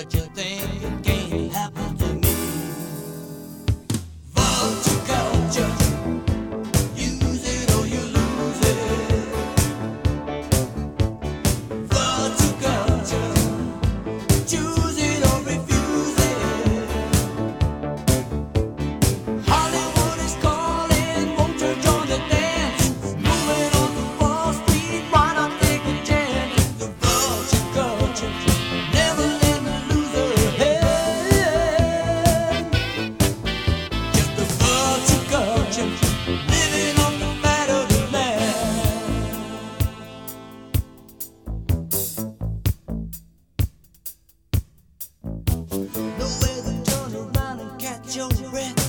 but you think it can't happen to me. Vulture culture, use it or you lose it. Vulture culture, choose it or refuse it. Hollywood is calling, won't you join the dance? Moving on to Wall Street, why not take a chance? The vulture culture, never let me lose her head. Just the vulture culture, living on the fat of the land. Nowhere to turn around and catch your breath.